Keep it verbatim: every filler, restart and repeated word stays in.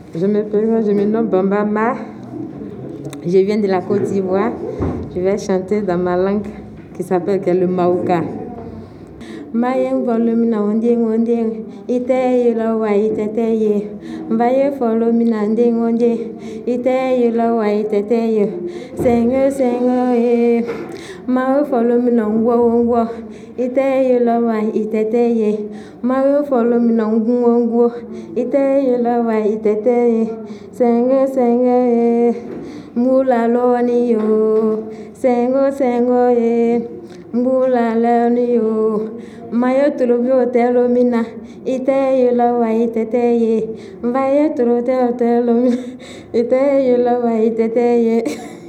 Je me présente, je me nomme Bambama. Je viens de la Côte d'Ivoire. Je vais chanter dans ma langue qui s'appelle le Maouka. Mayen volumina onding onding ite yula wa itete ye mbaye volumina onding onding ite yula wa itete ye sengo sengo ye mau volumina ngwo ngwo ite yula wa itete ye mau volumina ngwo ngwo ite yula wa itete ye sengo sengo ye mula loni yo sengo sengo ye mula loni yo Mayo trubio telo mina ite yula wa itete ye mbaye tro telo telo ite yula wa itete ye